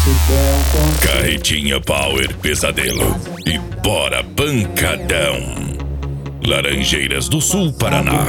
Carretinha Power Pesadelo e bora pancadão. Laranjeiras do Sul, Paraná.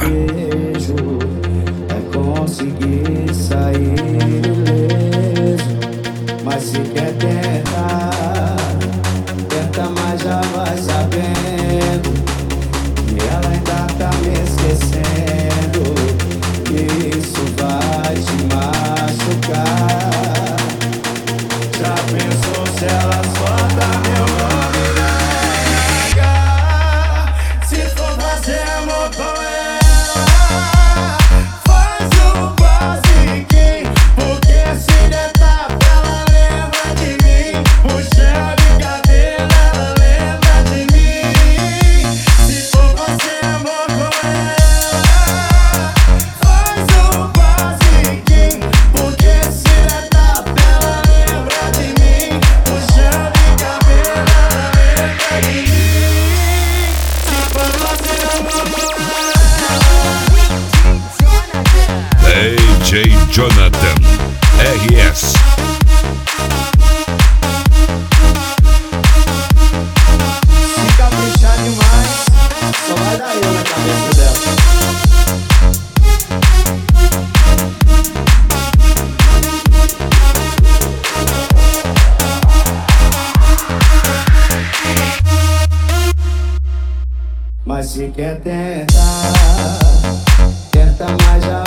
É conseguir sair ileso, mas se quer tentar, tenta, mas já vai sabendo que ela ainda tá me esquecendo, que isso vai te machucar. Já pensou se ela só dá meu nome na nega? Se for fazer amor com ela, faz o basiquinho, porque se der tapa ela lembra de mim. Puxando de cabelo ela lembra de mim. Se for fazer amor com ela, faz o basiquinho, porque se der tapa ela lembra de mim. Puxando de cabelo ela lembra de mim. Se for fazer amor com DJ Jonathan RS. Se caprichar demais, só vai dar eu na cabeça dela. Mas se quer tentar, tenta, mas já